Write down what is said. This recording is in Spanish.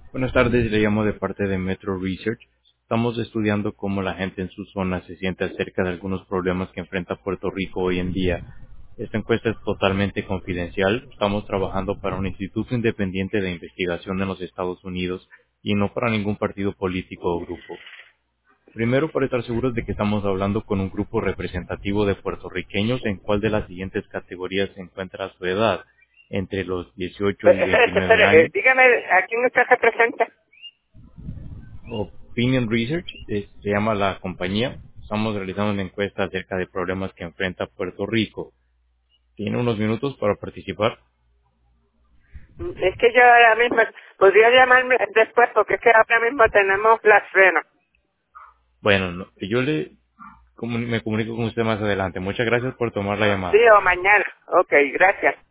Buenas tardes, le llamo de parte de Metro Research. Estamos estudiando cómo la gente en su zona se siente acerca de algunos problemas que enfrenta Puerto Rico hoy en día. Esta encuesta es totalmente confidencial. Estamos trabajando para un instituto independiente de investigación en los Estados Unidos y no para ningún partido político o grupo. Primero, para estar seguros de que estamos hablando con un grupo representativo de puertorriqueños, ¿en cuál de las siguientes categorías se encuentra su edad? Entre los 18 y Espere, 29 espere, años. dígame, ¿a quién usted representa? Opinion Research se llama la compañía. Estamos realizando una encuesta acerca de problemas que enfrenta Puerto Rico. ¿Tiene unos minutos para participar? Es que yo ahora mismo, podría llamarme después porque es que ahora mismo tenemos la cena. Bueno, yo me comunico con usted más adelante. Muchas gracias por tomar la Sí, llamada. o mañana. Ok, gracias.